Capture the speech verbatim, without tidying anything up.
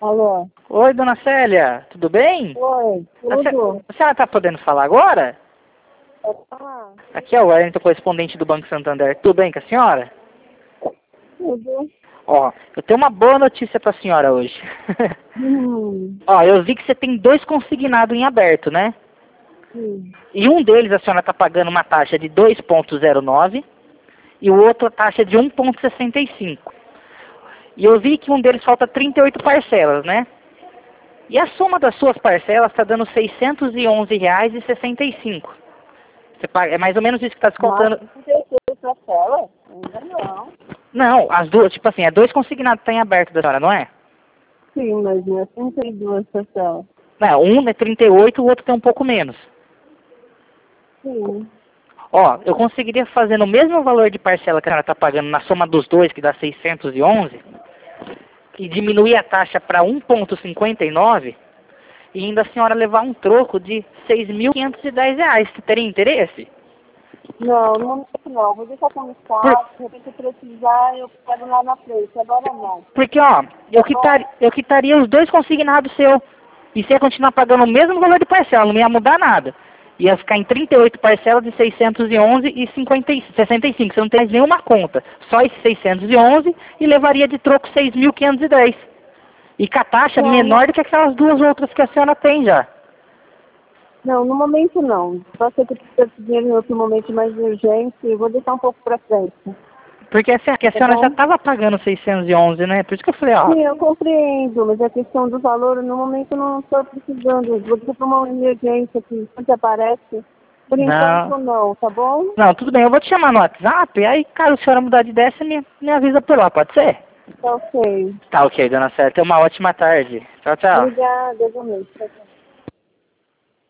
Alô? Oi, dona Célia, tudo bem? Oi, A, se... tudo? a senhora está podendo falar agora? Ah, Aqui é o Wellington, correspondente do Banco Santander. Tudo bem com a senhora? tudo. Ó, eu tenho uma boa notícia para a senhora hoje. Hum, Ó, eu vi que você tem dois consignados em aberto, né? sim. E um deles a senhora está pagando uma taxa de dois vírgula zero nove e o outro a taxa de um vírgula sessenta e cinco. E eu vi que um deles falta trinta e oito parcelas, né? E a soma das suas parcelas está dando seiscentos e onze reais e sessenta e cinco. Você paga, é mais ou menos isso que está descontando. Mas você fez pra tela? Ainda não. Não, as duas, tipo assim, é dois consignados que tá em aberto da senhora, não é? Sim, mas não é trinta e duas parcelas. Não, um é trinta e oito, o outro tem um pouco menos. Sim. Ó, eu conseguiria fazer no mesmo valor de parcela que a senhora está pagando na soma dos dois, que dá seiscentos e onze, e diminuir a taxa para um vírgula cinquenta e nove, e ainda a senhora levar um troco de seis mil quinhentos e dez reais. Você teria interesse? Não, no momento não. Vou deixar como Por, está. Se você precisar, eu pego lá na frente. Agora não. porque, ó, eu, quitar, eu quitaria os dois consignados seu. E você ia continuar pagando o mesmo valor de parcela, não ia mudar nada. Ia ficar em trinta e oito parcelas de seiscentos e onze e cinquenta, sessenta e cinco. Você não tem mais nenhuma conta. Só esses seiscentos e onze e levaria de troco seis mil quinhentos e dez. E com a taxa Não, menor não, do que aquelas duas outras que a senhora tem já. não, no momento não. Pode ser que eu precise de dinheiro em outro momento mais urgente. Eu vou deixar um pouco pra frente. Porque assim, a Tá senhora já bom? estava pagando seiscentos e onze, né? Por isso que eu falei, ó. Sim, eu compreendo, mas a questão do valor, no momento eu não estou precisando. Vou ter uma emergência que sempre aparece. Por Não. enquanto não, tá bom? Não, tudo bem, eu vou te chamar no WhatsApp, aí caso a senhora mudar de ideia, você me, me avisa por lá, pode ser? Tá ok. Tá ok, dona Célia. Tenha uma ótima tarde. Tchau, tchau. Obrigada, igualmente. Tchau, tchau.